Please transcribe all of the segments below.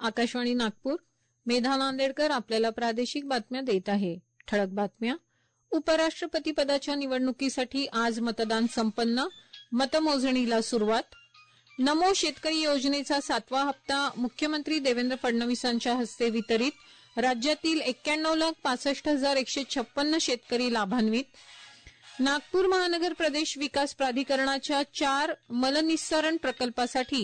आकाशवाणी नागपूर. मेधा नांदेडकर आपल्याला प्रादेशिक बातम्या देत आहे. ठळक बातम्या. उपराष्ट्रपती पदाच्या निवडणुकीसाठी आज मतदान संपन्न. मतमोजणीला सुरुवात. नमो शेतकरी योजनेचा 7वा हप्ता मुख्यमंत्री देवेंद्र फडणवीसांच्या हस्ते वितरित. राज्यातील 91,65,156 शेतकरी लाभान्वित. नागपूर महानगर प्रदेश विकास प्राधिकरणाच्या 4 मलनिस्सारण प्रकल्पासाठी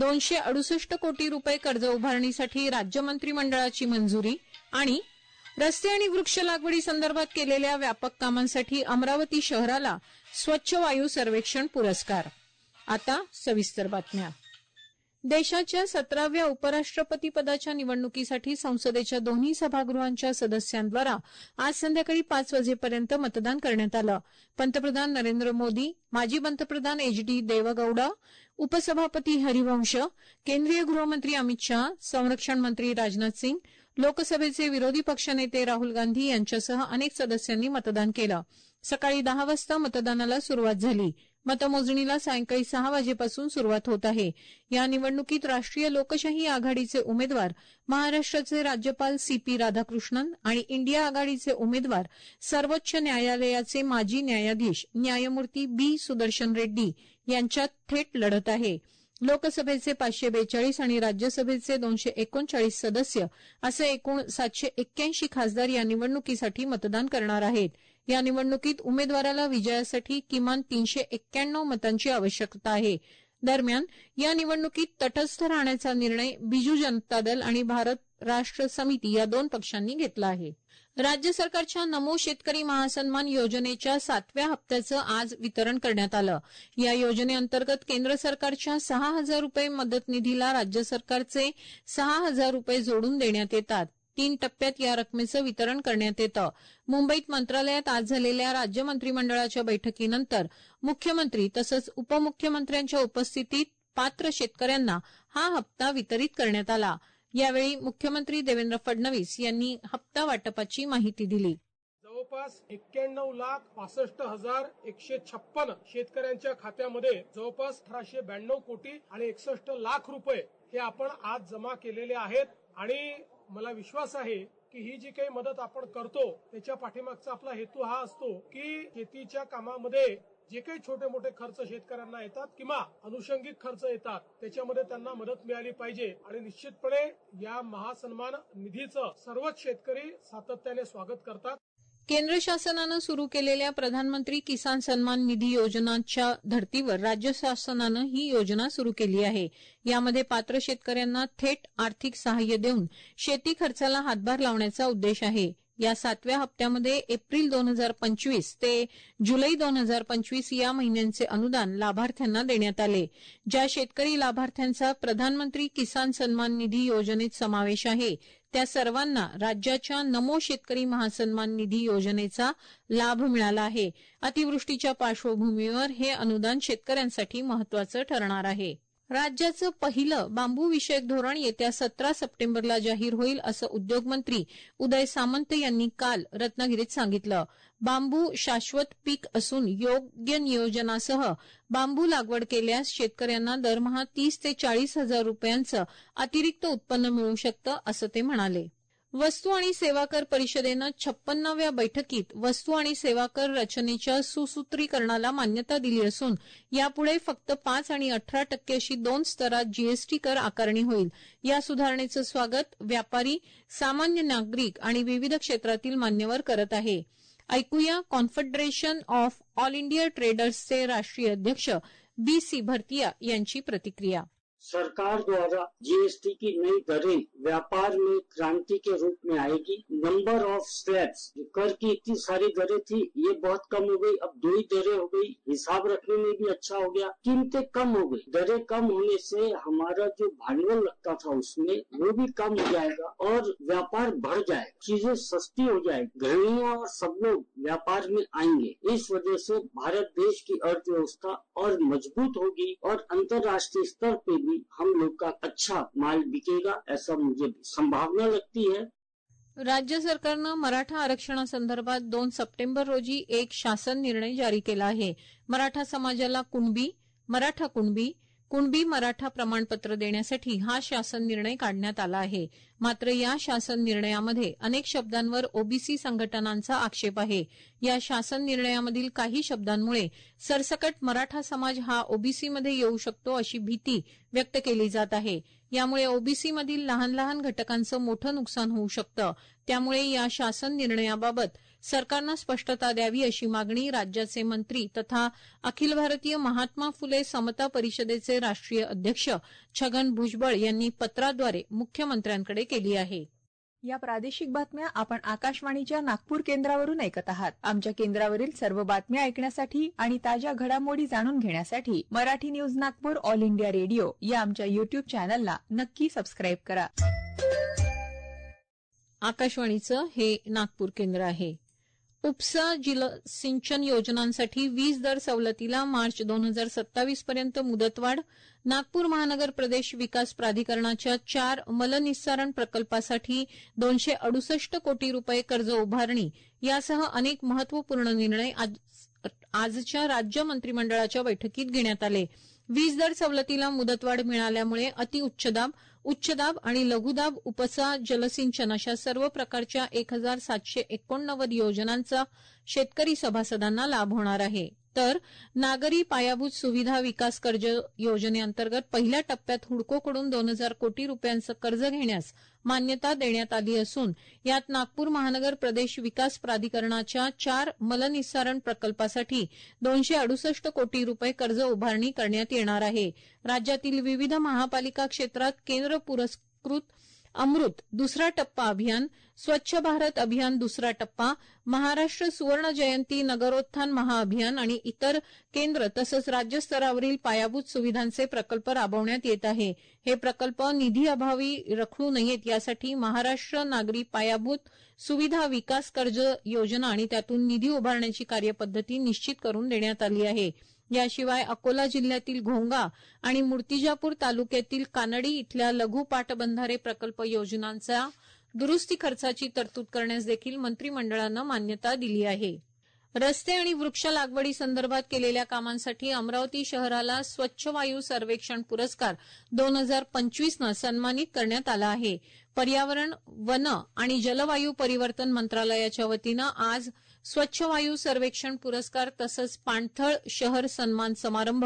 268 कोटी रुपये कर्ज उभारणीसाठी राज्य मंत्रिमंडळाची मंजुरी. आणि रस्ते आणि वृक्ष लागवडी संदर्भात केलेल्या व्यापक कामांसाठी अमरावती शहराला स्वच्छ वायू सर्वेक्षण पुरस्कार. आता सविस्तर बातम्या. देशाच्या 17व्या उपराष्ट्रपती पदाच्या निवडणुकीसाठी संसदेच्या दोन्ही सभागृहांच्या सदस्यांद्वारा आज संध्याकाळी 5 वाजेपर्यंत मतदान करण्यात आलं. पंतप्रधान नरेंद्र मोदी, माजी पंतप्रधान एच.डी. देवेगौडा, उपसभापती हरिवंश, केंद्रीय गृहमंत्री अमित शाह, संरक्षण मंत्री राजनाथ सिंग, लोकसभेचे विरोधी पक्षनेते राहुल गांधी यांच्यासह अनेक सदस्यांनी मतदान केलं. सकाळी 10 वाजता मतदानाला सुरुवात झाली. मतमोजणीला सायंकाळी 6 वाजेपासून सुरुवात होत आहे. या निवडणुकीत राष्ट्रीय लोकशाही आघाडीचे उमेदवार महाराष्ट्राचे राज्यपाल सी.पी. राधाकृष्णन आणि इंडिया आघाडीचे उमेदवार सर्वोच्च न्यायालयाचे माजी न्यायाधीश न्यायमूर्ती बी. सुदर्शन रेड्डी यांच्यात थेट लढत आहे. लोकसभेचे 542 आणि राज्यसभेचे 239 सदस्य असे एकूण 781 खासदार या निवडणुकीसाठी मतदान करणार आहेत. या निवडणुकीत उमेदवाराला विजयासाठी किमान 391 मतांची आवश्यकता आहे. दरम्यान या निवडणुकीत तटस्थ राहण्याचा निर्णय बिजू जनता दल आणि भारत राष्ट्र समिती या 2 पक्षांनी घेतला आहे. राज्य सरकारच्या नमो शेतकरी महासन्मान योजनेच्या 7व्या हप्त्याचं आज वितरण करण्यात आलं. या योजनेअंतर्गत केंद्र सरकारच्या 6,000 रुपये मदत निधीला राज्य सरकारचे 6,000 रुपये जोडून देण्यात येतात. 3 टप्प्यात या रकमेचं वितरण करण्यात येतं. मुंबईत मंत्रालयात आज झालेल्या राज्य मंत्रिमंडळाच्या बैठकीनंतर मुख्यमंत्री तसंच उपमुख्यमंत्र्यांच्या उपस्थितीत पात्र शेतकऱ्यांना हा हप्ता वितरित करण्यात आला. यावेळी मुख्यमंत्री देवेंद्र फडणवीस यांनी हप्ता वाटपाची माहिती दिली. जवळपास 91,65,156 शेतकऱ्यांच्या खात्यामध्ये जवळपास 1892 कोटी आणि 61 लाख रुपये हे आपण आज जमा केलेले आहेत. आणि मला विश्वास आहे की ही जी काही मदत आपण करतो त्याच्या पाठीमागचा आपला हेतू हा असतो की शेतीच्या कामामध्ये जे काही छोटे मोठे खर्च शेतकऱ्यांना येतात किंवा अनुषंगिक खर्च येतात त्याच्यामध्ये त्यांना मदत मिळाली पाहिजे. आणि निश्चितपणे या महासन्मान निधीचं सर्वच शेतकरी सातत्याने स्वागत करतात. केंद्र शासनानं सुरू केलेल्या प्रधानमंत्री किसान सन्मान निधी योजनाच्या धर्तीवर राज्य शासनानं ही योजना सुरू केली आहे. यामध्ये पात्र शेतकऱ्यांना थेट आर्थिक सहाय्य देऊन शेती खर्चाला हातभार लावण्याचा उद्देश आहे. या 7व्या हप्त्यामध्ये एप्रिल 2025 ते जुलै 2025 या महिन्यांचे अनुदान लाभार्थ्यांना देण्यात आले. ज्या शेतकरी लाभार्थ्यांचा प्रधानमंत्री किसान सन्मान निधी योजनेत समावेश आहे त्या सर्वांना राज्याच्या नमो शेतकरी महासन्मान निधी योजनेचा लाभ मिळाला आहे. अतिवृष्टीच्या पार्श्वभूमीवर हे अनुदान शेतकऱ्यांसाठी महत्वाचं ठरणार आहे. राज्याचं पहिलं बांबू विषयक धोरण येत्या 17 सप्टेंबरला जाहीर होईल असं उद्योगमंत्री उदय सामंत यांनी काल रत्नागिरीत सांगितलं. बांबू शाश्वत पीक असून योग्य नियोजनासह बांबू लागवड केल्यास शेतकऱ्यांना दरमहा 30 ते 40 हजार रुपयांचं अतिरिक्त उत्पन्न मिळू शकतं असं ते म्हणाले. वस्तू आणि सेवा कर परिषदेनं 56व्या बैठकीत वस्तू आणि सेवा कर रचनेच्या सुसूत्रीकरणाला मान्यता दिली असून यापुढे फक्त 5 आणि 18% अशी 2 स्तरात जीएसटी कर आकारणी होईल. या सुधारणेचं स्वागत व्यापारी, सामान्य नागरिक आणि विविध क्षेत्रातील मान्यवर करत आहे. ऐकूया कॉन्फेडरेशन ऑफ ऑल इंडिया ट्रेडर्सचे राष्ट्रीय अध्यक्ष बी.सी. भरतिया यांची प्रतिक्रिया. सरकार द्वारा जीएसटी की नई दरें व्यापार में क्रांति के रूप में आएगी. नंबर ऑफ स्लैब्स, जो कर की इतनी सारी दरें थी ये बहुत कम हो गई. अब 2 ही दरें हो गई. हिसाब रखने में भी अच्छा हो गया. कीमतें कम हो गई. दरें कम होने से हमारा जो भांडवल लगता था उसमें वो भी कम हो जाएगा और व्यापार बढ़ जाएगा. चीजें सस्ती हो जाएगी. गृहिणियां और सब लोग व्यापार में आएंगे. इस वजह से भारत देश की अर्थव्यवस्था और मजबूत होगी और अंतर्राष्ट्रीय स्तर पे भी हम लोग का अच्छा माल बिकेगा ऐसा मुझे संभावना लगती है. राज्य सरकारनं मराठा आरक्षणासंदर्भात 2 सप्टेंबर रोजी एक शासन निर्णय जारी केला आहे. मराठा समाजाला कुणबी, मराठा कुणबी, कुणबी मराठा प्रमाणपत्र देण्यासाठी हा शासन निर्णय काढण्यात आला आहे. मात्र या शासन निर्णयामध्ये अनेक शब्दांवर ओबीसी संघटनांचा आक्षेप आहे. या शासन निर्णयामधील काही शब्दांमुळे सरसकट मराठा समाज हा ओबीसीमध्ये येऊ शकतो अशी भीती व्यक्त केली जात आहे. यामुळे ओबीसीमधील लहान लहान घटकांचं मोठं नुकसान होऊ शकतं. त्यामुळे या शासन निर्णयाबाबत सरकारनं स्पष्टता द्यावी अशी मागणी राज्याचे मंत्री तथा अखिल भारतीय महात्मा फुले समता परिषदेचे राष्ट्रीय अध्यक्ष छगन भुजबळ यांनी पत्राद्वारे मुख्यमंत्र्यांकडे केली आहे. या प्रादेशिक बातम्या आपण आकाशवाणीच्या नागपूर केंद्रावरून ऐकत आहात. आमच्या केंद्रावरील सर्व बातम्या ऐकण्यासाठी आणि ताज्या घडामोडी जाणून घेण्यासाठी Marathi news Nagpur all India radio या आमच्या युट्यूब चॅनलला नक्की सबस्क्राईब करा. आकाशवाणीचं हे नागपूर केंद्र आहे. उपसा जलसिंचन योजनांसाठी वीज दर सवलतीला मार्च 2027 पर्यंत मुदतवाढ. नागपूर महानगर प्रदेश विकास प्राधिकरणाच्या 4 मलनिस्सारण प्रकल्पासाठी 268 कोटी रुपये कर्ज उभारणी यासह अनेक महत्वपूर्ण निर्णय आजच्या राज्य मंत्रिमंडळाच्या बैठकीत घेण्यात आले. वीज दर सवलतीला मुदतवाढ मिळाल्यामुळे अतिउच्चदाब, उच्चदाब आणि लघुदाब उपसा जलसिंचन अशा सर्व प्रकारच्या 1789 योजनांचा शेतकरी सभासदांना लाभ होणार आहे. तर नागरी पायाभूत सुविधा विकास कर्ज योजनेअंतर्गत पहिल्या टप्प्यात हुडकोकडून 2000 कोटी रुपयांचं कर्ज घेण्यास मान्यता देण्यात आली असून यात नागपूर महानगर प्रदेश विकास प्राधिकरणाच्या 4 मलनिस्सारण प्रकल्पासाठी 268 कोटी रुपये कर्ज उभारणी करण्यात येणार आहे. राज्यातील विविध महापालिका क्षेत्रात केंद्र पुरस्कृत अमृत दुसरा टप्पा अभियान, स्वच्छ भारत अभियान दुसरा टप्पा, महाराष्ट्र सुवर्ण जयंती नगरोत्थान महाअभियान आणि इतर केंद्र तसंच राज्यस्तरावरील पायाभूत सुविधांचे प्रकल्प राबवण्यात येत आहे. हे प्रकल्प निधी अभावी रखडू नयेत यासाठी महाराष्ट्र नागरी पायाभूत सुविधा विकास कर्ज योजना आणि त्यातून निधी उभारण्याची कार्यपद्धती निश्चित करून देण्यात आली आहे. याशिवाय अकोला जिल्ह्यातील घोंगा आणि मूर्तिजापूर तालुक्यातील कानडी इथल्या लघु पाटबंधारे प्रकल्प योजनांचा दुरुस्ती खर्चाची तरतूद करण्यास देखील मंत्रिमंडळानं मान्यता दिली आहे. रस्ते आणि वृक्ष लागवडी संदर्भात केलेल्या कामांसाठी अमरावती शहराला स्वच्छ वायू सर्वेक्षण पुरस्कार 2025नं सन्मानित करण्यात आला आहे. पर्यावरण, वन आणि जलवायू परिवर्तन मंत्रालयाच्या वतीनं आज स्वच्छ वायू सर्वेक्षण पुरस्कार तसंच पाणथळ शहर सन्मान समारंभ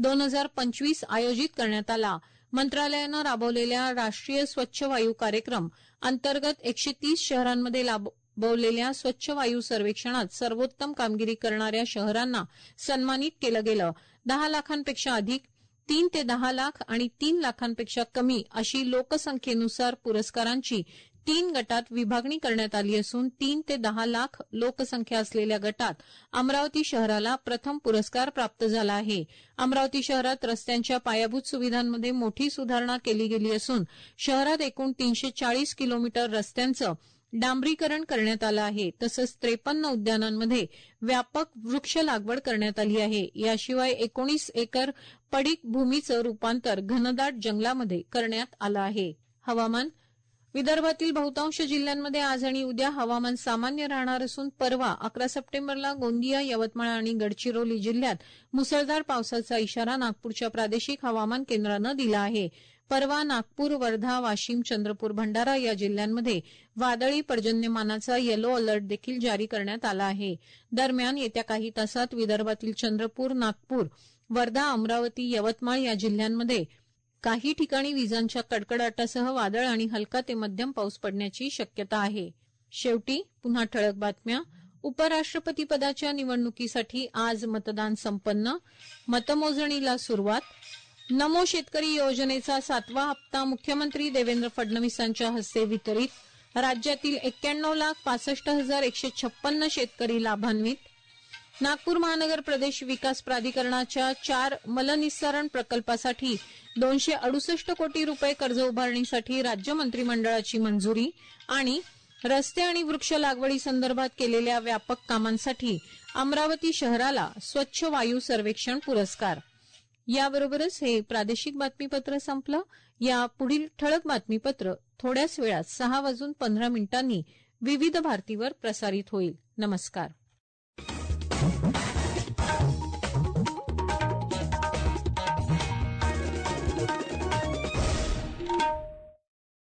2025 आयोजित करण्यात आला. मंत्रालयानं राबवलेल्या राष्ट्रीय स्वच्छ वायू कार्यक्रम अंतर्गत 130 शहरांमध्ये राबवलेल्या स्वच्छ वायू सर्वेक्षणात सर्वोत्तम कामगिरी करणाऱ्या शहरांना सन्मानित केलं गेलं. 10 लाखांपेक्षा अधिक, 3 ते 10 लाख आणि 3 लाखांपेक्षा कमी अशी लोकसंख्येनुसार पुरस्कारांची 3 गटात विभागणी करण्यात आली असून 3 ते 10 लाख लोकसंख्या असलेल्या गटात अमरावती शहराला प्रथम पुरस्कार प्राप्त झाला आहे. अमरावती शहरात रस्त्यांच्या पायाभूत सुविधांमध्ये मोठी सुधारणा केली गेली असून शहरात एकूण 340 किलोमीटर रस्त्यांचं डांबरीकरण करण्यात आलं आहे. तसंच 53 उद्यानांमध्ये व्यापक वृक्ष लागवड करण्यात आली आहे. याशिवाय 19 एकर पडीक भूमीचं रूपांतर घनदाट जंगलामध्ये करण्यात आलं आहे. हवामान. विदर्भातील बहुतांश जिल्ह्यांमध्ये आज आणि उद्या हवामान सामान्य राहणार असून परवा 11 सप्टेंबरला गोंदिया, यवतमाळ आणि गडचिरोली जिल्ह्यात मुसळधार पावसाचा इशारा नागपूरच्या प्रादेशिक हवामान केंद्रानं दिला आहे. परवा नागपूर, वर्धा, वाशिम, चंद्रपूर, भंडारा या जिल्ह्यांमध्ये वादळी पर्जन्यमानाचा येलो अलर्ट देखील जारी करण्यात आला आहे. दरम्यान येत्या काही तासात विदर्भातील चंद्रपूर, नागपूर, वर्धा, अमरावती, यवतमाळ या जिल्ह्यांमध्ये काही ठिकाणी विजांच्या कडकडाटासह वादळ आणि हलका ते मध्यम पाऊस पडण्याची शक्यता आहे. शेवटी पुन्हा ठळक बातम्या. उपराष्ट्रपती पदाच्या निवडणुकीसाठी आज मतदान संपन्न. मतमोजणीला सुरुवात. नमो शेतकरी योजनेचा 7वा हप्ता मुख्यमंत्री देवेंद्र फडणवीसांच्या हस्ते वितरित. राज्यातील 91,65,156 शेतकरी लाभान्वित. नागपूर महानगर प्रदेश विकास प्राधिकरणाच्या 4 मलनिस्सारण प्रकल्पासाठी 268 कोटी रुपये कर्ज उभारणीसाठी राज्य मंत्रिमंडळाची मंजुरी. आणि रस्ते आणि वृक्ष लागवडी संदर्भात केलेल्या व्यापक कामांसाठी अमरावती शहराला स्वच्छ वायू सर्वेक्षण पुरस्कार. याबरोबरच हे प्रादेशिक बातमीपत्र संपलं. या पुढील ठळक बातमीपत्र थोड्याच वेळात 6:15 विविध भारतीवर प्रसारित होईल. नमस्कार.